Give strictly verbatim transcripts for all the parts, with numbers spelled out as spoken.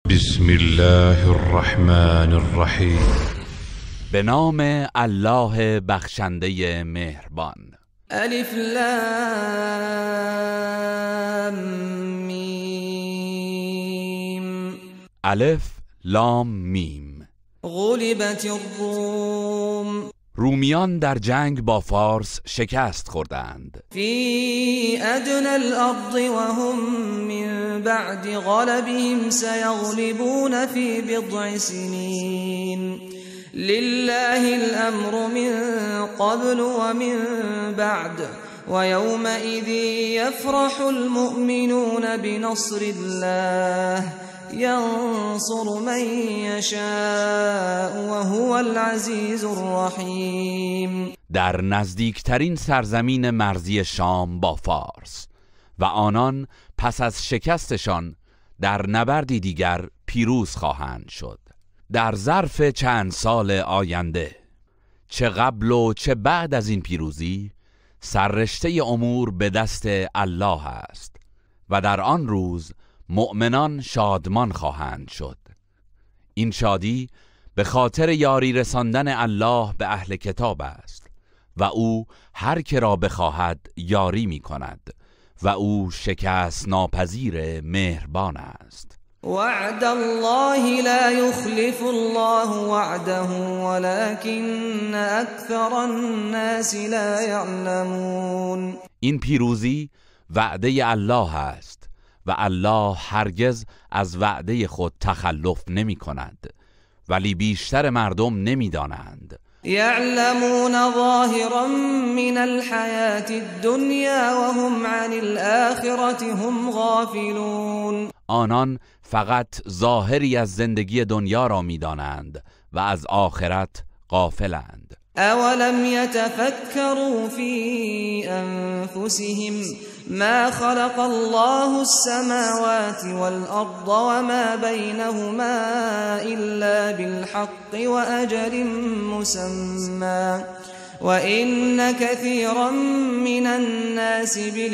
بسم الله الرحمن الرحیم. به نام الله بخشنده مهربان. الف لام میم. الف لام میم. غلبت الروم. رومیان در جنگ با فارس شکست خوردند. فی ادنى الارض وهم من بعد غلبهم سيغلبون في بضع سنين لله الامر من قبل ومن بعد ويومئذ يفرح المؤمنون بنصر الله ينصر من يشاء وهو العزيز الرحيم. در نزدیکترین سرزمین مرزی شام با فارس و آنان پس از شکستشان در نبردی دیگر پیروز خواهند شد. در ظرف چند سال آینده، چه قبل و چه بعد از این پیروزی، سررشته امور به دست الله است و در آن روز مؤمنان شادمان خواهند شد. این شادی به خاطر یاری رساندن الله به اهل کتاب است و او هر که را بخواهد یاری می کند و او شکست ناپذیر مهربان است. وعد الله لا يخلف الله وعده ولكن اكثر الناس لا يعلمون. این پیروزی وعده الله است و الله هرگز از وعده خود تخلف نمی کند، ولی بیشتر مردم نمی دانند. يعلمون ظاهرا من الحياة الدنيا وهم عن الآخرة هم غافلون. آنان فقط ظاهری از زندگی دنیا را می دانند و از آخرت غافلند. اولم يتفكروا في انفسهم ما خلق الله السماوات والارض وما بينهما الا بالحق واجل مسمى وان كثيرا من الناس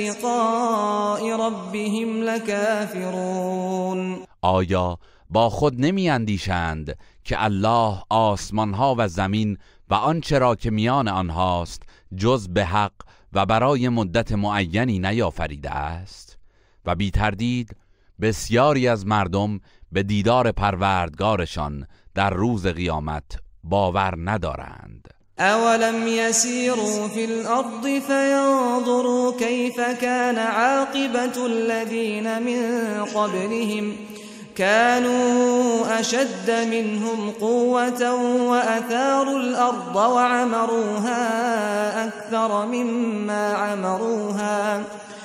بلقاء ربهم لكافرون. آیا با خود نمی اندیشند که الله آسمانها و زمین و آنچه را که میان آنهاست جز به حق و برای مدت معینی نیافریده است؟ و بی تردید بسیاری از مردم به دیدار پروردگارشان در روز قیامت باور ندارند. اولم يسيروا في الارض فينظروا كيف كان عاقبة الذين من قبلهم كانوا أشد منهم قوة وأثاروا الأرض وعمروها أكثر مما عمروها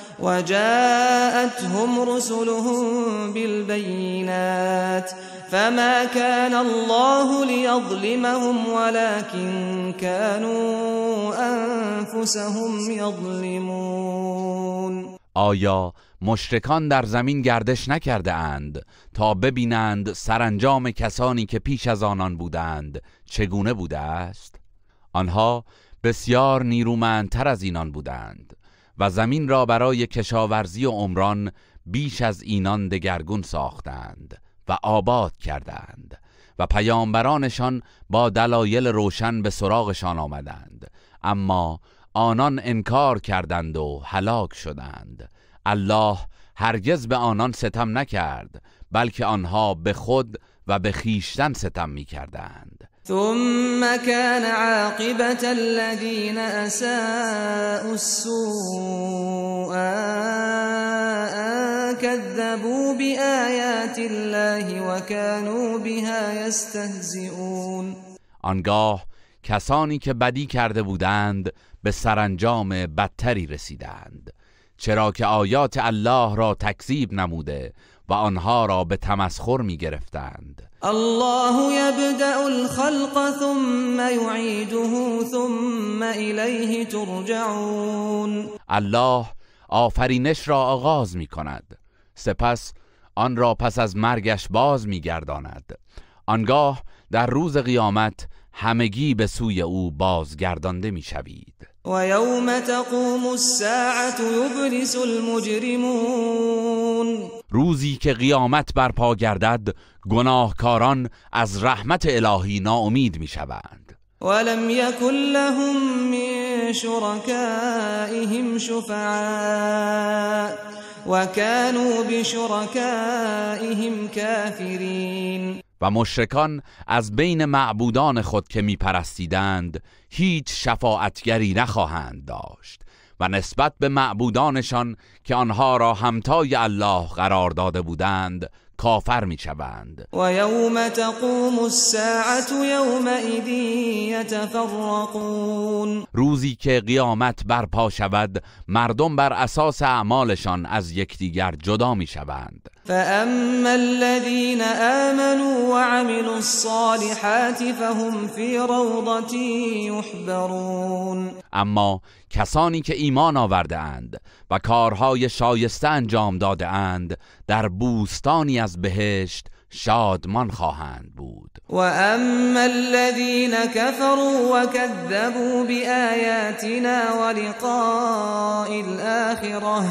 وجاءتهم رسلهم بالبينات فما كان الله ليظلمهم ولكن كانوا أنفسهم يظلمون. آیا مشرکان در زمین گردش نکرده اند تا ببینند سرانجام کسانی که پیش از آنان بودند چگونه بوده است؟ آنها بسیار نیرومندتر از اینان بودند و زمین را برای کشاورزی و عمران بیش از اینان دگرگون ساختند و آباد کردند و پیامبرانشان با دلایل روشن به سراغشان آمدند، اما آنان انکار کردند و هلاک شدند. الله هرگز به آنان ستم نکرد، بلکه آنها به خود و به خیشتن ستم می کردند. ثم كان عاقبة الذين أساءوا السوء أن كذبوا بآيات الله وكانوا بها يستهزئون. آنگاه کسانی که بدی کرده بودند به سرانجام بدتری رسیدند، چرا که آیات الله را تکذیب نموده و آنها را به تمسخر می گرفتند. الله یبدأ الخلق ثم یعیده ثم الیه ترجعون. الله آفرینش را آغاز می کند، سپس آن را پس از مرگش باز می گرداند. آنگاه در روز قیامت همگی به سوی او بازگردانده می شوید. و یوم تقوم الساعة یبلس المجرمون. روزی که قیامت برپا گردد گناهکاران از رحمت الهی ناامید میشوند. ولم یکن لهم من شرکائهم شفعاء وكانوا بشركائهم کافرین. و مشرکان از بین معبودان خود که میپرستیدند هیچ شفاعتگری نخواهند داشت و نسبت به معبودانشان که آنها را همتای الله قرار داده بودند کافر میشوند. و یوم تقوم الساعة یومئذ یتفرقون. روزی که قیامت برپا شود مردم بر اساس اعمالشان از یکدیگر جدا میشوند. فاما الذين آمنوا وعملوا الصالحات فهم في روضة يحبرون. اما کسانی که ایمان آورده اند و کارهای شایسته انجام داده اند در بوستانی از بهشت شادمان خواهند بود. و اما الذين كفروا وكذبوا بآياتنا ولقاء الآخرة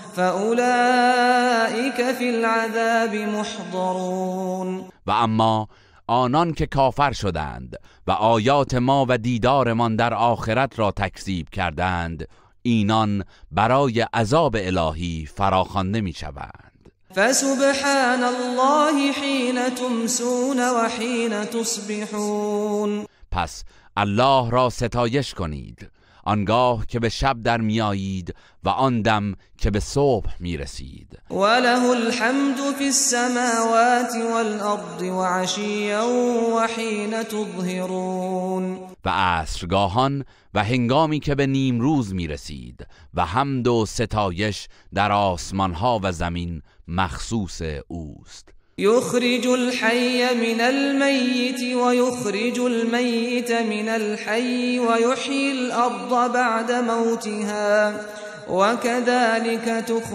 فأولئك في العذاب محضرون. و اما آنان که کافر شدند و آیات ما و دیدارمان در آخرت را تکذیب کردند اینان برای عذاب الهی فراخوانده میشوند. فسبحان الله حين تمسون و حين تصبحون. پس الله را ستایش کنید آنگاه که به شب در میایید و آن دم که به صبح میرسید. وله الحمد في السماوات والارض وعشيا وحين تظهرون. و عصرگاهان و هنگامی که به نیمروز میرسید و حمد و ستایش در آسمانها و زمین مخصوص اوست. يخرج الحي من الميت ويخرج الميت من الحي ويحيي الأرض بعد موتها وكذلك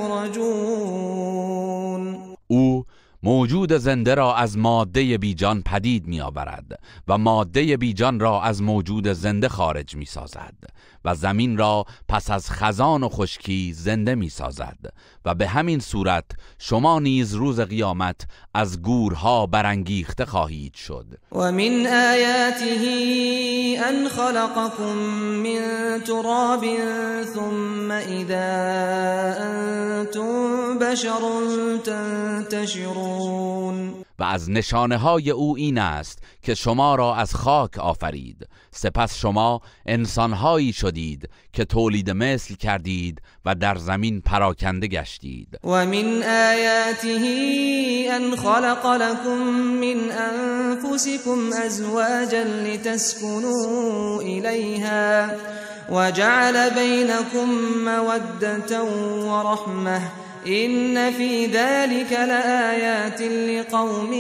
تخرجون. او موجود زنده را از ماده بیجان پدید می آورد و ماده بیجان را از موجود زنده خارج می سازد و زمین را پس از خزان و خشکی زنده می سازد و به همین صورت شما نیز روز قیامت از گورها برانگیخته خواهید شد. و من آیاته ان خلقكم من تراب ثم اذا انتم بشر تنتشرون. و از نشانه های او این است که شما را از خاک آفرید سپس شما انسانهایی شدید که تولید مثل کردید و در زمین پراکنده گشتید. و من آیاته ان خلق لكم من انفسكم ازواجا لتسكنوا الیها وجعل بينكم مودة ورحمة إن في ذلك لآيات لقوم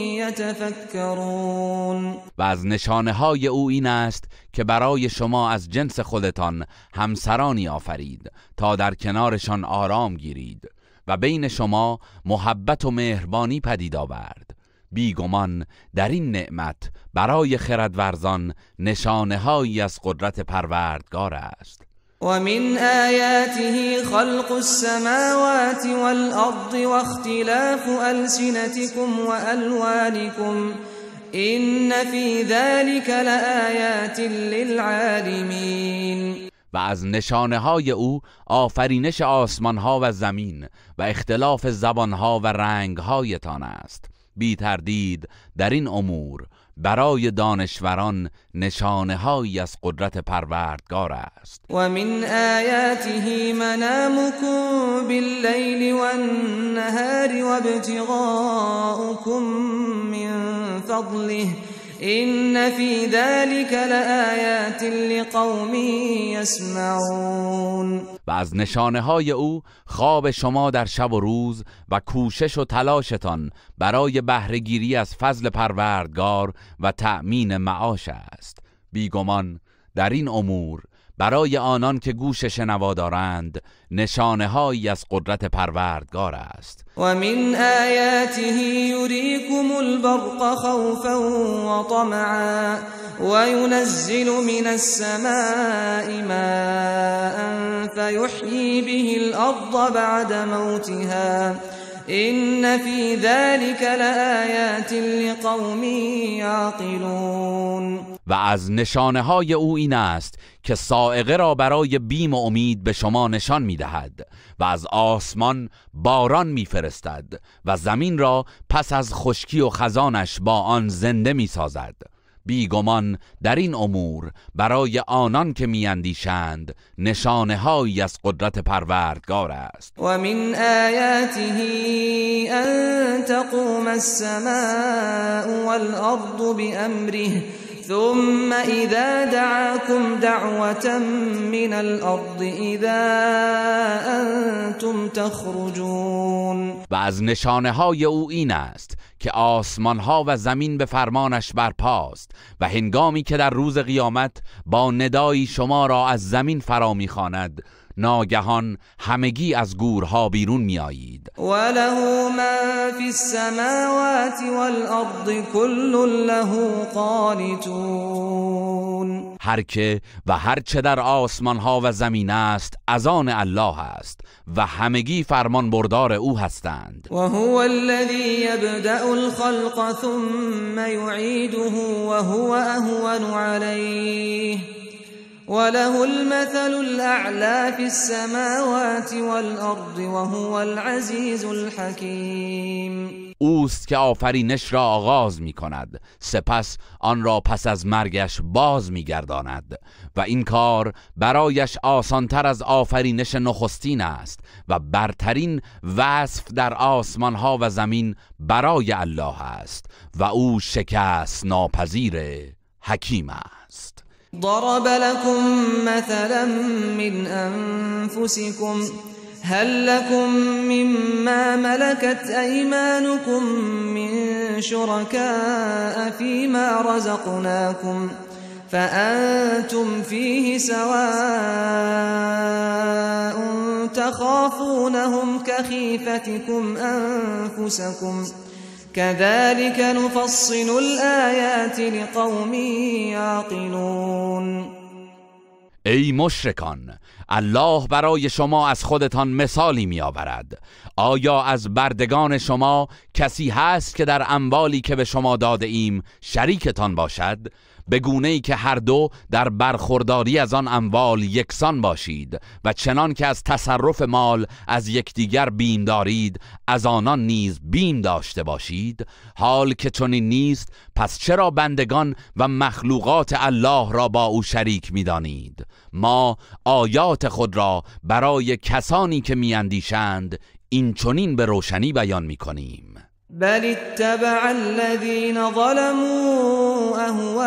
يتفكرون. و از نشانه های او این است که برای شما از جنس خودتان همسرانی آفرید تا در کنارشان آرام گیرید و بین شما محبت و مهربانی پدید آورد. بیگمان در این نعمت برای خردورزان نشانه هایی از قدرت پروردگار است. و من آیاته خلق السماوات والأرض واختلاف ألسنتكم وألوانكم إن في ذلك لآیات للعالمین. و از نشانه های او آفرینش آسمان ها و زمین و اختلاف زبان ها و رنگ هایتان است. بی تردید در این امور برای دانشوران نشانه هایی از قدرت پروردگار است. و من آیاته منامكم باللیل والنهار وابتغاؤكم من فضله إن في ذلك لآیات لقوم یسمعون. و از نشانه های او خواب شما در شب و روز و کوشش و تلاشتان برای بهره‌گیری از فضل پروردگار و تأمین معاش است. بیگمان در این امور برای آنان که گوش شنوا دارند نشانه‌هایی از قدرت پروردگار است. و من آیاته یریکم البرق خوفا و طمعا و ینزل من السماء ماء فیحیی به الارض بعد موتها إن في ذلك لآیات لقوم یعقلون. و از نشانه های او این است که صاعقه را برای بیم و امید به شما نشان می دهد و از آسمان باران می فرستد و زمین را پس از خشکی و خزانش با آن زنده می سازد. بیگمان در این امور برای آنان که میاندیشند نشانه هایی از قدرت پروردگار است. و من آیاته ان تقوم السماء والارض بأمره ثم اذا دعاكم دعوة من الارض اذا انتم تخرجون. و از نشانه های او این است که آسمان ها و زمین به فرمانش برپاست و هنگامی که در روز قیامت با ندایی شما را از زمین فرا می‌خواند ناگهان همگی از گورها بیرون میآیید. وله ما فی السماوات والارض کل له قانتون. هر که و هر چه در آسمان ها و زمین است از آن الله است و همگی فرمان بردار او هستند. و هو الذی یبدأ الخلق ثم یعیده و هو اهون علیه وله المثل الأعلى في السماوات والأرض وهو العزيز الحكيم. اوست که آفرینش را آغاز می کند سپس آن را پس از مرگش باز می گرداند و این کار برایش آسانتر از آفرینش نخستین است و برترین وصف در آسمان ها و زمین برای الله است و او شکست ناپذیر حکیم است. ضرب لكم مثلا من أنفسكم هل لكم مما ملكت أيمانكم من شركاء فيما رزقناكم فأنتم فيه سواء تخافونهم كخيفتكم أنفسكم كذلك نفصل الآيات لقوم یعقلون. ای مشرکان، الله برای شما از خودتان مثالی می آورد. آیا از بردگان شما کسی هست که در اموالی که به شما داده ایم شریکتان باشد؟ به گونه‌ای که هر دو در برخورداری از آن اموال یکسان باشید و چنان که از تصرف مال از یکدیگر بیم دارید از آنان نیز بیم داشته باشید. حال که چنین نیست پس چرا بندگان و مخلوقات الله را با او شریک می‌دانید؟ ما آیات خود را برای کسانی که می‌اندیشند این چنین به روشنی بیان می‌کنیم. بل اتبع الذين ظلموا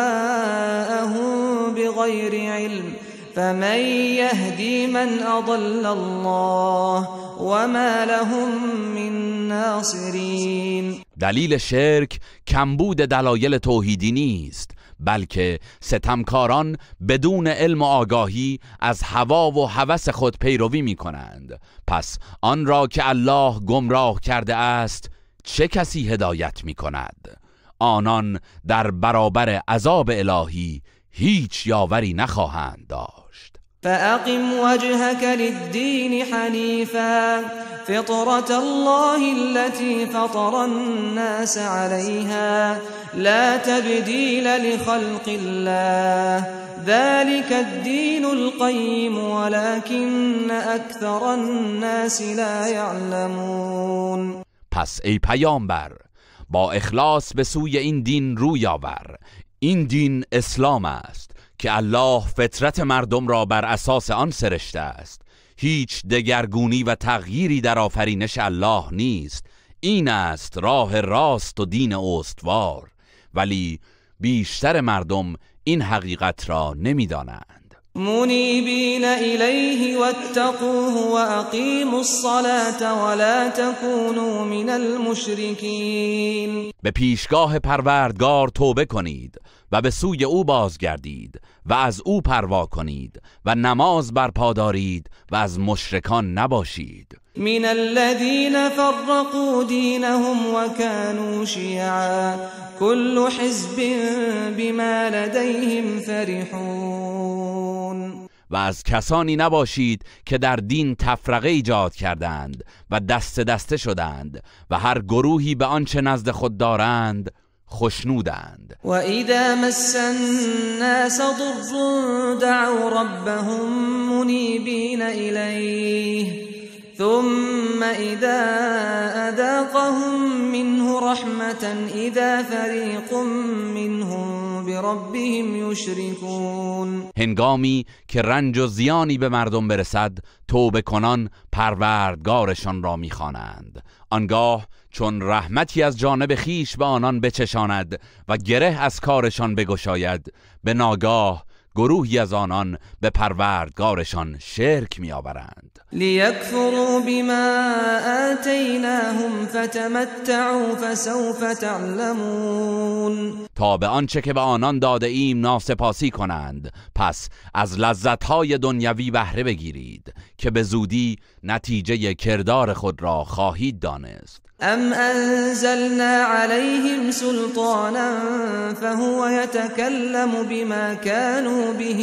أهواءهم بغير علم فمن يهدي من أضل الله وما لهم من ناصرين. دلیل شرک کمبود دلایل توحیدی نیست، بلکه ستمکاران بدون علم و آگاهی از هوا و هوس خود پیروی می کنند. پس آن را که الله گمراه کرده است چه کسی هدایت می کند؟ آنان در برابر عذاب الهی هیچ یاوری نخواهند داشت. فأقم وجهك للدين حنيفا فطرة الله التي فطر الناس عليها لا تبديل لخلق الله ذلك الدين القيم ولكن أكثر الناس لا يعلمون. پس ای پیامبر با اخلاص به سوی این دین روی آور. این دین اسلام است که الله فطرت مردم را بر اساس آن سرشته است. هیچ دگرگونی و تغییری در آفرینش الله نیست. این است راه راست و دین استوار، ولی بیشتر مردم این حقیقت را نمی‌دانند. منیبین الیه واتقوه واقیموا الصلاة ولا تکونوا من المشرکین. به پیشگاه پروردگار توبه کنید و به سوی او بازگردید و از او پروا کنید و نماز برپا دارید و از مشرکان نباشید. من الذين فرقوا دينهم وكانوا شيعا كل حزب بما لديهم فرحون. و از کسانی نباشید که در دین تفرقه ایجاد کردند و دست دسته شدند و هر گروهی به آنچه نزد خود دارند خوشنودند. و اذا مس الناس ضر دعوا ربهم منیبین الیه ثم اذا اذاقهم منه رحمة اذا فريق منهم بربهم يشركون. هنگامی که رنج و زیانی به مردم برسد توبه کنان پروردگارشان را میخوانند، آنگاه چون رحمتی از جانب خیش به آنان بچشاند و گره از کارشان بگشاید، به ناگاه گروهی از آنان به پروردگارشان شرک می‌آورند. لیکفروا بما آتیناهم فتمتعوا فسوف تعلمون. تا به آنچه که به آنان داده ایم ناسپاسی کنند، پس از لذت‌های دنیوی بهره بگیرید که به زودی نتیجه کردار خود را خواهید دانست. ام انزلنا عليهم سلطانا فهو يتكلم بما كانوا به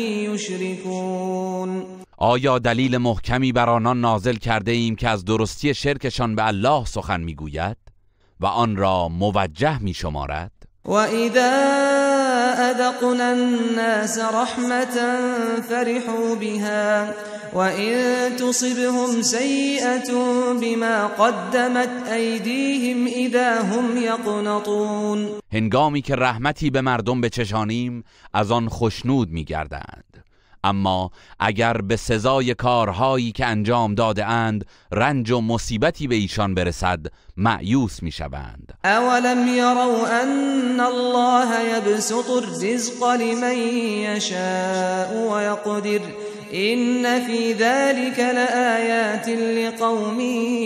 يشركون. آیا دلیل محکمی بر آنان نازل کرده ایم که از درستی شرکشان به الله سخن میگوید و آن را موجه می شمارد؟ و اذا اذقنا الناس رحمة فرحوا بها وَإِن تُصِبْهُمْ سَيِّئَةٌ بِمَا قَدَّمَتْ أَيْدِيهِمْ إِذَا هُمْ يَقْنَطُونَ. هنگامی که رحمتی به مردم بچشانیم از آن خوشنود می‌گردند، اما اگر به سزای کارهایی که انجام داده اند رنج و مصیبتی به ایشان برسد مأیوس می‌شوند. اولم يروا ان الله يبسط الرزق لمن يشاء ويقدر إن في ذلك لآيات لقوم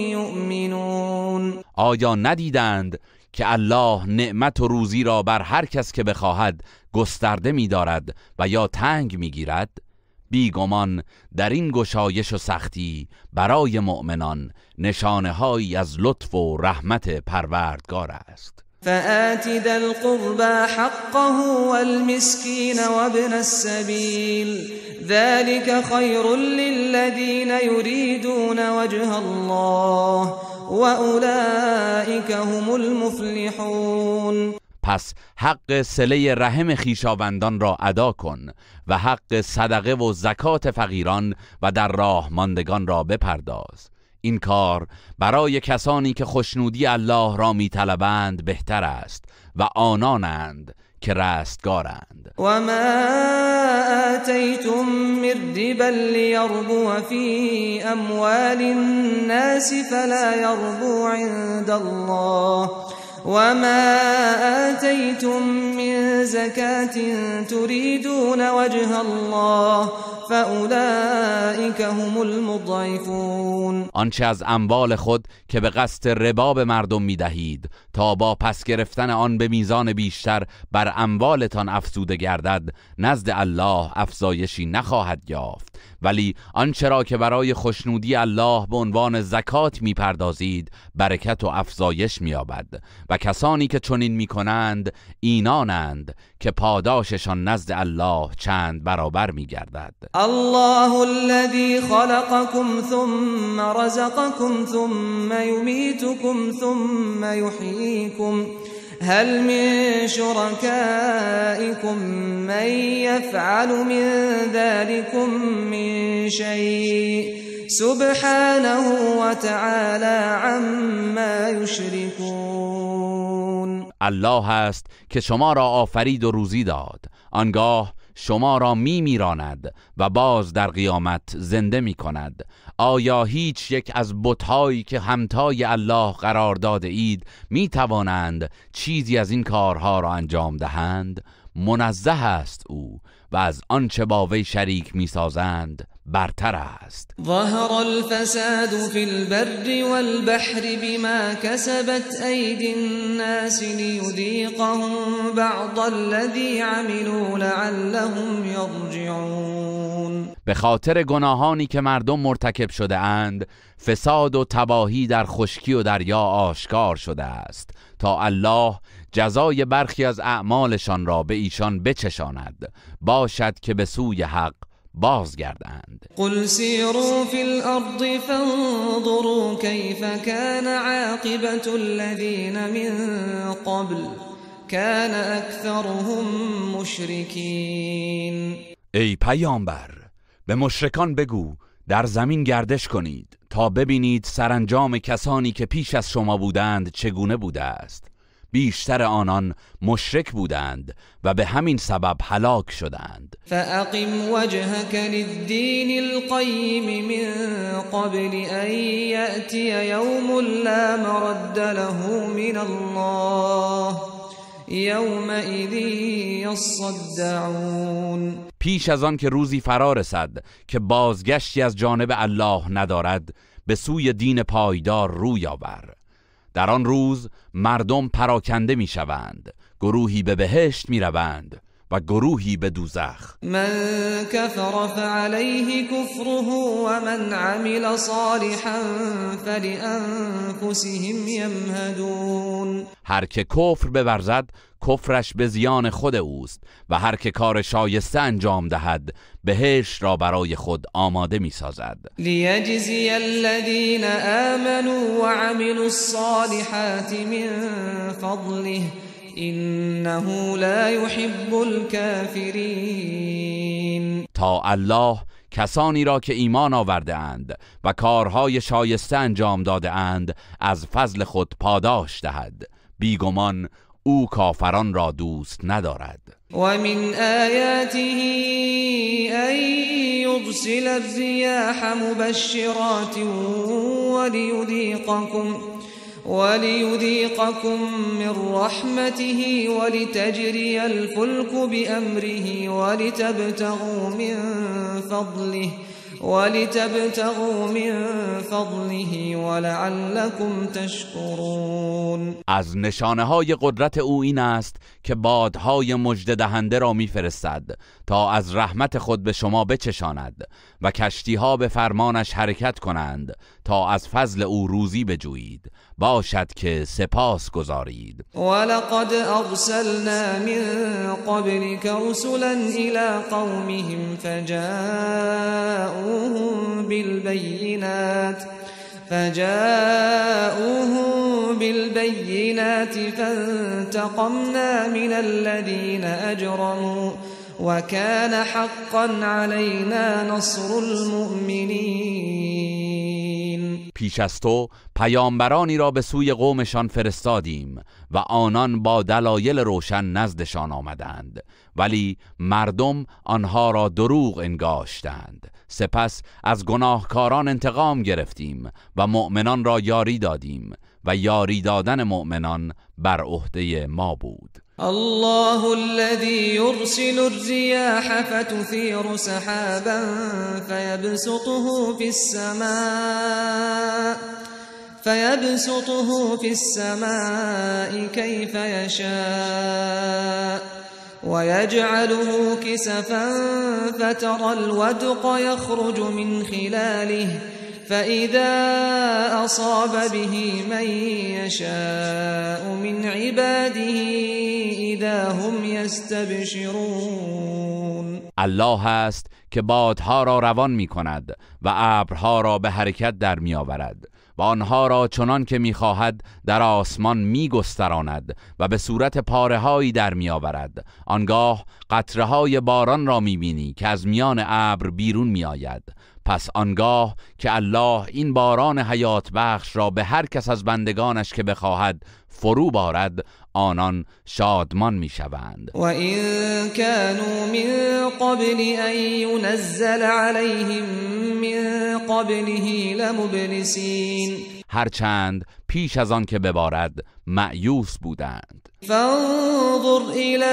يؤمنون. آیا ندیدند که الله نعمت و روزی را بر هر کس که بخواهد گسترده می‌دارد و یا تنگ می‌گیرد؟ بیگمان در این گشایش و سختی برای مؤمنان نشانه‌هایی از لطف و رحمت پروردگار است. فآت ذا القربى حقه والمسكين وابن السبيل ذلك خير للذين يريدون وجه الله وأولئك هم المفلحون. پس حق صله رحم خویشاوندان را ادا کن و حق صدقه و زکات فقیران و در راه ماندگان را بپرداز. این کار برای کسانی که خوشنودی الله را میطلبند بهتر است و آنانند که رستگارند. و ما آتیتم من ربا لیربو فی اموال الناس فلا یربو عند الله وما آتيتم من زكاة تريدون وجه الله فأولئك هم المضعفون. آنچه از اموال خود که به قصد ربا به مردم می دهید تا با پس گرفتن آن به میزان بیشتر بر اموالتان افزوده گردد نزد الله افزایشی نخواهد یافت، ولی آنچه را که برای خوشنودی الله به عنوان زکات می پردازید برکت و افزایش می یابد و کسانی که چنین می کنند اینانند که پاداششان نزد الله چند برابر می گردد. الله الذي خلقكم ثم رزقكم ثم يميتكم ثم يحييكم هل من شركائكم من يفعل من ذلكم من شيء سبحانه وتعالى عما يشركون. الله است که شما را آفرید و روزی داد، آنگاه شما را می میراند و باز در قیامت زنده می کند. آیا هیچ یک از بت‌هایی که همتای الله قرار داده اید می توانند چیزی از این کارها را انجام دهند؟ منزه است او و از آنچه با وی شریک میسازند برتر است. ظهر الفساد في البر والبحر بما كسبت أيدي الناس ليذيقهم بعض الذي عملوا لعلهم يرجعون. به خاطر گناهانی که مردم مرتکب شده اند فساد و تباهی در خشکی و دریا آشکار شده است تا الله جزای برخی از اعمالشان را به ایشان بچشاند، باشد که به سوی حق بازگردند. قل سیروا فی الارض فانظروا کیف کان عاقبة الذین من قبل کان اکثرهم مشرکین. ای پیامبر، به مشرکان بگو در زمین گردش کنید تا ببینید سرانجام کسانی که پیش از شما بودند چگونه بوده است. بیشتر آنان مشرک بودند و به همین سبب هلاک شدند. فاقم وجهك للدين القيم من قبل ان يأتي يوم لا مرد له من الله یومئذ یصدعون. پیش از آن که روزی فرا رسد که بازگشتی از جانب الله ندارد، به سوی دین پایدار روی آور. در آن روز مردم پراکنده می شوند، گروهی به بهشت می روند و گروهی به دوزخ. من کفر فعلیه کفره و من عمل صالحا فلانفسهم یمهدون. هر که کفر بورزد کفرش به زیان خود اوست و هر که کار شایسته انجام دهد بهشت را برای خود آماده می سازد. لیجزی الذین آمنوا وعملوا الصالحات من فضله انه لا يحب الكافرین. تا الله کسانی را که ایمان آورده اند و کارهای شایسته انجام داده اند از فضل خود پاداش دهد، بیگمان او کافران را دوست ندارد. و من آیاته ان یرسل الرياح مبشرات وليذيقكم وليذيقكم من رحمته ولتجري الفلك بأمره ولتبتغوا من فضله ولتبتغوا من فضله ولعلكم تشکرون. از نشانه های قدرت او این است که بادهای مژده دهنده را میفرستد تا از رحمت خود به شما بچشاند و کشتی ها به فرمانش حرکت کنند تا از فضل او روزی بجویید، باشد که سپاس گذارید. ولقد ارسلنا من قبلك رسلا الى قومهم فجاءوهم بالبينات فجاءوهم بالبينات فانتقمنا من الذين أجرموا وكان حقا علينا نصر المؤمنين. پیش از تو پیامبرانی را به سوی قومشان فرستادیم و آنان با دلایل روشن نزدشان آمدند، ولی مردم آنها را دروغ انگاشتند. سپس از گناهکاران انتقام گرفتیم و مؤمنان را یاری دادیم و یاری دادن مؤمنان بر عهده ما بود. الله الذي يرسل الرياح فتثير سحابا فيبسطه في السماء فيبسطه في السماء كيف يشاء ويجعله كسفا فترى الودق يخرج من خلاله فإذا أصاب به من يشاء من عباده إذا هم يستبشرون. الله است که بادها را روان می کند و ابرها را به حرکت در می آورد و آنها را چنان که می خواهد در آسمان می گستراند و به صورت پاره هایی در می آورد. آنگاه قطره های باران را می بینی که از میان ابر بیرون می آید. پس آنگاه که الله این باران حیات بخش را به هر کس از بندگانش که بخواهد فرو بارد، آنان شادمان می شوند. و این كانوا من قبل ان ينزل عليهم من قبله لمبلسین. هرچند پیش از آن که ببارد مأیوس بودند. فانظر إلى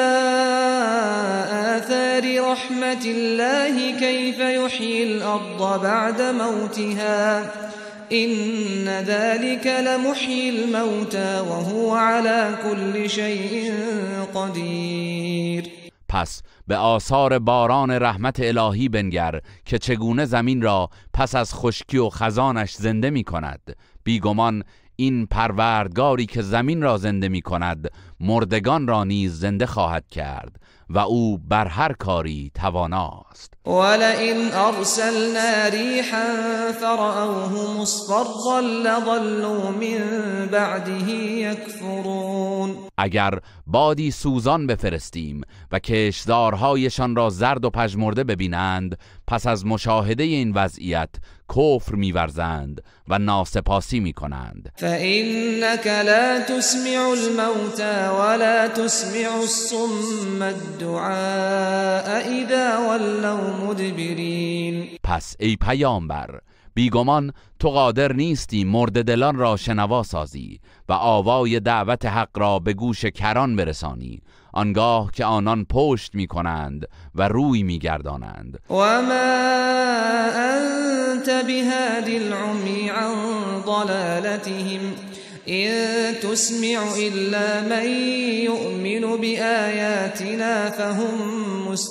آثار رحمت الله كيف يحيي الأرض بعد موتها إن ذلك لمحيي الموتى وهو على كل شيء قدير. پس به آثار باران رحمت الهی بنگر که چگونه زمین را پس از خشکی و خزانش زنده می کند. بیگمان این پروردگاری که زمین را زنده می کند مردگان را نیز زنده خواهد کرد و او بر هر کاری تواناست. ولئن ارسلنا ریحا فرأوه مصفرا لظلوا من بعده یکفرون. اگر بادی سوزان بفرستیم و کشتزارهایشان را زرد و پژمرده ببینند، پس از مشاهده این وضعیت کفر می‌ورزند و ناسپاسی می‌کنند. فإنك لا تسمع الموتى ولا تسمع الصم الدعاء اذا ولوا مدبرین. پس ای پیامبر، بیگمان تو قادر نیستی مرد دلان را شنوا سازی و آوای دعوت حق را به گوش کران برسانی آنگاه که آنان پشت می کنند و روی می گردانند. و ما انت بهادی العمی عن ضلالتهم إن تسمع إلا من يؤمن بآياتنا فهم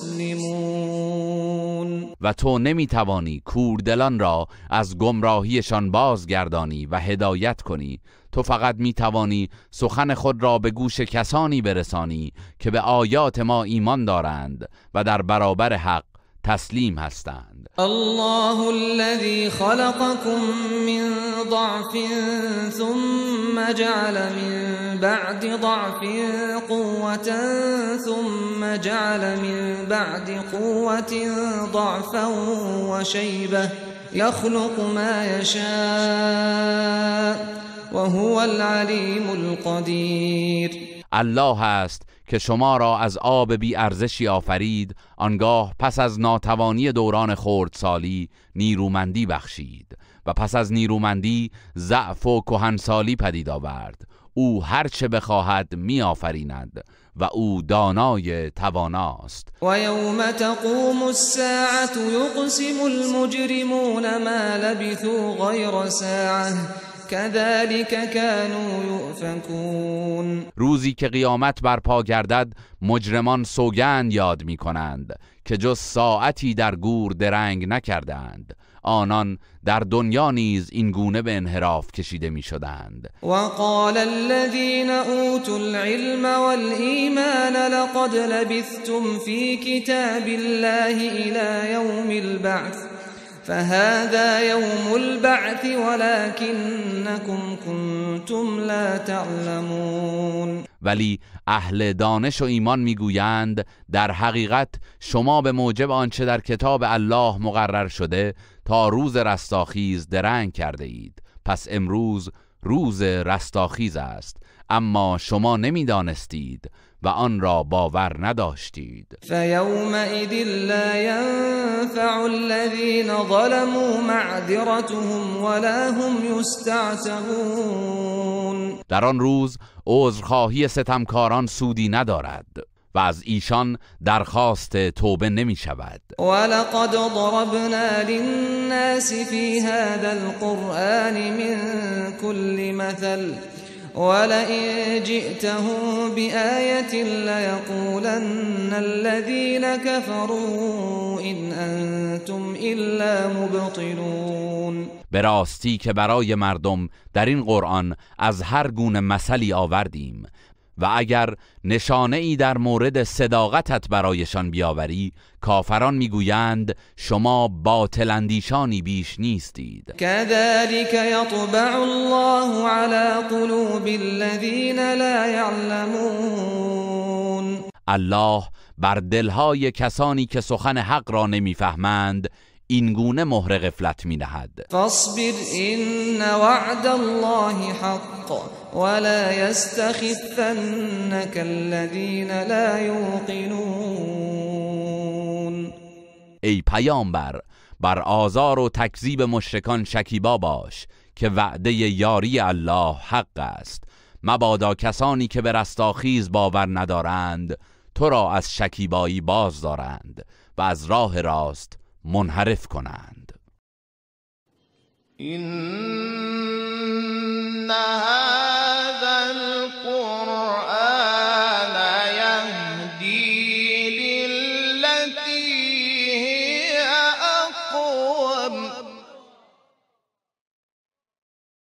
مسلمون. و تو نمیتوانی کوردلان را از گمراهیشان بازگردانی و هدایت کنی. تو فقط میتوانی سخن خود را به گوش کسانی برسانی که به آیات ما ایمان دارند و در برابر حق تسلیم هستند. الله الذي خلقكم من ضعف ثم جعل من بعد ضعف قوة ثم جعل من بعد قوة ضعفا وشيبة يخلق ما يشاء وهو العليم القدير. الله است که شما را از آب بی ارزشی آفرید، آنگاه پس از ناتوانی دوران خردسالی نیرومندی بخشید و پس از نیرومندی ضعف و کهنسالی پدید آورد. او هر چه بخواهد می آفریند و او دانای تواناست. و یوم تقوم الساعة یقسم المجرمون ما لبثوا غیر ساعة كذلك كانوا يؤفكون. روزی که قیامت برپا گردد مجرمان سوگند یاد می کنند که جز ساعتی در گور درنگ نکردند. آنان در دنیا نیز این گونه به انحراف کشیده می شدند. وقال الذين اوتوا العلم والایمان لقد لبثتم في كتاب الله الى يوم البعث فهذا يوم البعث ولكنكم كنتم لا تعلمون. ولی اهل دانش و ایمان میگویند در حقیقت شما به موجب آنچه در کتاب الله مقرر شده تا روز رستاخیز درنگ کرده اید. پس امروز روز رستاخیز است، اما شما نمیدانستید و آن را باور نداشتید. فیومئذ لا ينفع الذین ظلموا معذرتهم ولا هم یستعتبون. در آن روز عذرخواهی ستمکاران سودی ندارد و از ایشان درخواست توبه نمی شود. ولقد ضربنا للناس في هذا القرآن من كل مثل ولئن جئتهم بآية ليقولن الذين كفروا إن أنتم إلا مبطلون. به راستی که برای مردم در این قرآن از هر گونه مثلی آوردیم و اگر نشانه ای در مورد صداقتت برایشان بیاوری کافران میگویند شما باطل اندیشانی بیش نیستید. كذلك يطبع الله على قلوب الذين لا يعلمون. الله بر دلهای کسانی که سخن حق را نمیفهمند این گونه مهر غفلت می نهد. فاصبر ان وعد الله حق ولا يستخفنك الذين لا يوقنون. ای پیامبر، بر آزار و تکذیب مشرکان شکیبا باش که وعده یاری الله حق است. مبادا کسانی که به رستاخیز باور ندارند تو را از شکیبایی باز دارند و از راه راست منحرف کنند. این